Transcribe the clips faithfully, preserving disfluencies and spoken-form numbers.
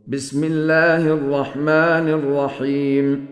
بسم الله الرحمن الرحيم.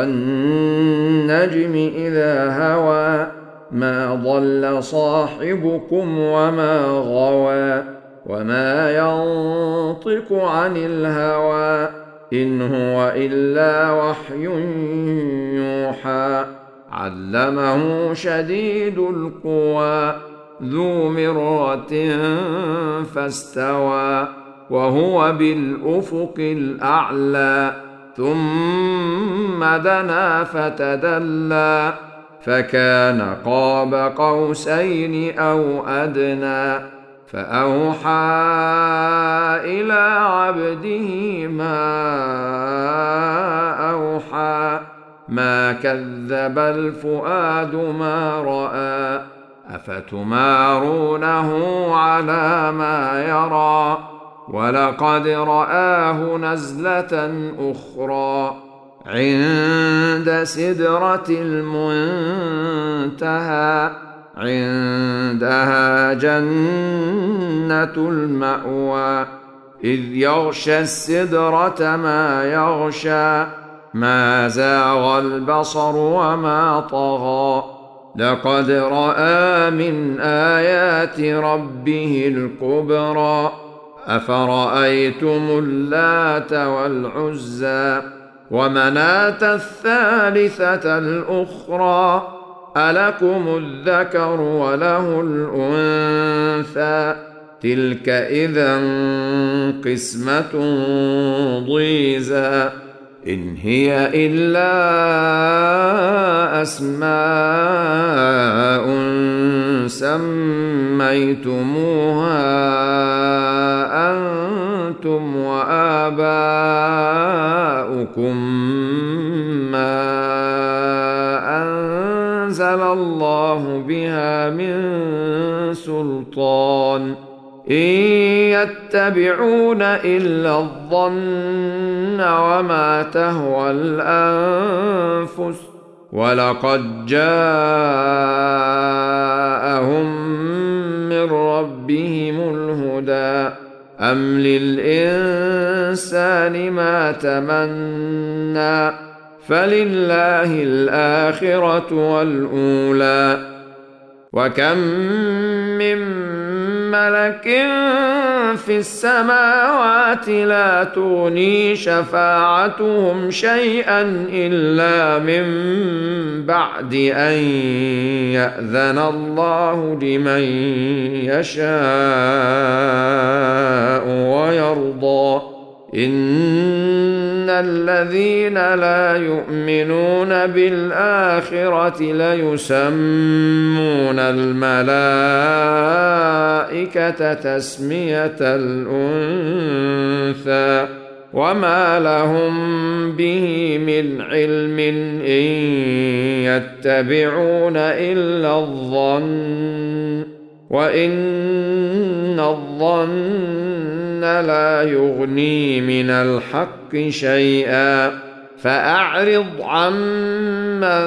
والنجم إذا هوى ما ضل صاحبكم وما غوى وما ينطق عن الهوى إن هو إلا وحي يوحى علمه شديد القوى ذو مرة فاستوى وهو بالأفق الأعلى ثم دنا فتدلى فكان قاب قوسين أو أدنى فأوحى إلى عبده ما أوحى ما كذب الفؤاد ما رأى أفتمارونه على ما يرى ولقد رآه نزلة أخرى عند سدرة المنتهى عندها جنة المأوى إذ يغشى السدرة ما يغشى ما زاغ البصر وما طغى لقد رأى من آيات ربه الكبرى أفرأيتم اللات والعزى ومناة الثالثة الأخرى ألكم الذكر وله الأنثى تلك إذا قسمة ضيزى إن هي إلا أسماء سميتموها أنتم وآباؤكم ما أنزل الله بها من سلطان إن يتبعون إلا الظن وما تهوى الأنفس ولقد جاءهم من ربهم الهدى أم للإنسان ما تمنى فلله الآخرة والأولى وكم من ملك في السماوات لا تغني شفاعتهم شيئا إلا من بعد أن يأذن الله لمن يشاء ويرضى إن الذين لا يؤمنون بالآخرة ليسمون الملائكة تسمية الأنثى وما لهم به من علم إن يتبعون إلا الظن وإن الظن لا يغني من الحق شيئا فأعرض عمن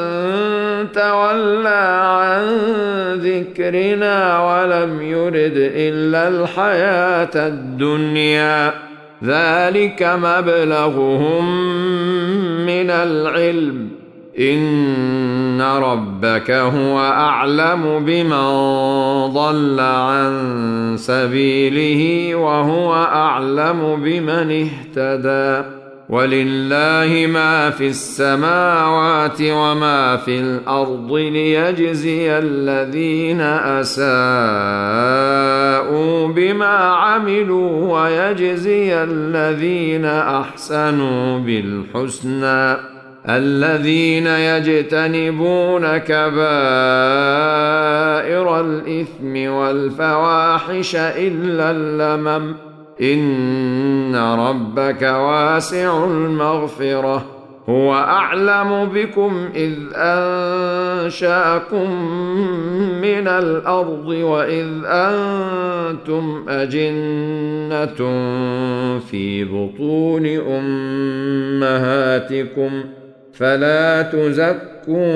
تولى عن ذكرنا ولم يرد إلا الحياة الدنيا ذلك مبلغهم من العلم إن ربك هو أعلم بمن ضل عن سبيله وهو أعلم بمن اهتدى ولله ما في السماوات وما في الأرض ليجزي الذين أساءوا بما عملوا ويجزي الذين أحسنوا بالحسنى الذين يجتنبون كبائر الإثم والفواحش إلا اللمم إن ربك واسع المغفرة هو أعلم بكم إذ أنشأكم من الأرض وإذ أنتم أجنة في بطون أمهاتكم فلا تزكوا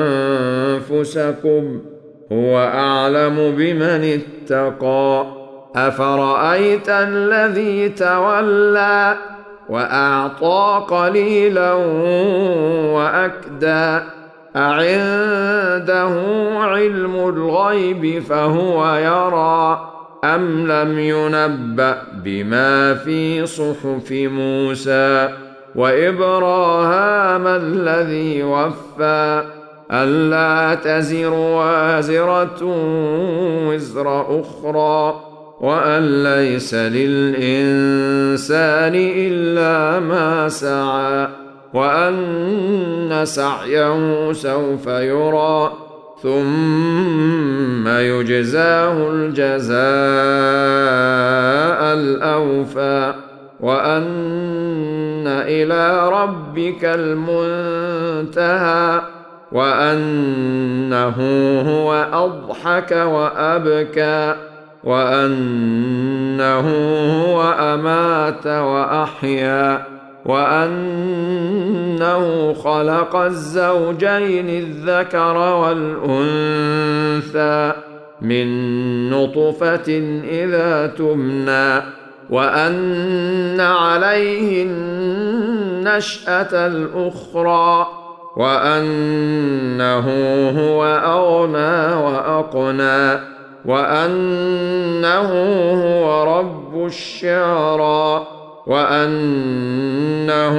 أنفسكم هو أعلم بمن اتقى أفرأيت الذي تولى وأعطى قليلا وأكدى أعنده علم الغيب فهو يرى أم لم ينبأ بما في صحف موسى وإبراهام الذي وفى ألا تزر وازرة وزر أخرى وأن ليس للإنسان إلا ما سعى وأن سعيه سوف يرى ثم يجزاه الجزاء الأوفى وأن إلى ربك المنتهى وأنه هو أضحك وأبكى وأنه هو أمات وأحيا وأنه خلق الزوجين الذكر والأنثى من نطفة إذا تمنى وأن عليه النشأة الأخرى وأنه هو أغنى وأقنى وأنه هو رب الشعرى وأنه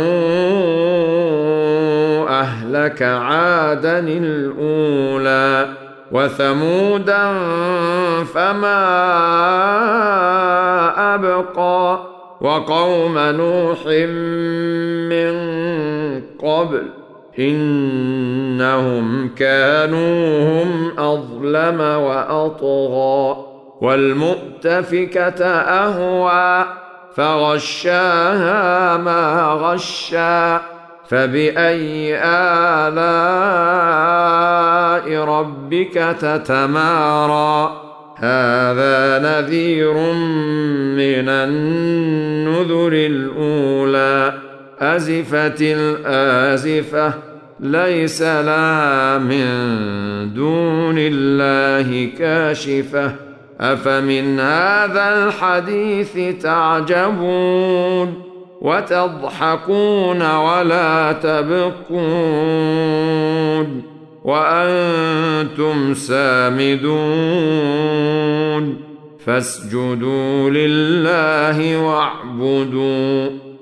أهلك عادا الأولى وثمودا فما أبقى وقوم نوح من قبل إنهم كانوا هم أظلم وأطغى والمؤتفكة أهوى فغشاها ما غشى فبأي آلاء ربك تتمارى هذا نذير من النذر الأولى أزفت الآزفة ليس لها من دون الله كاشفة أفمن هذا الحديث تعجبون وتضحكون ولا تبكون وأنتم سامدون فاسجدوا لله واعبدوا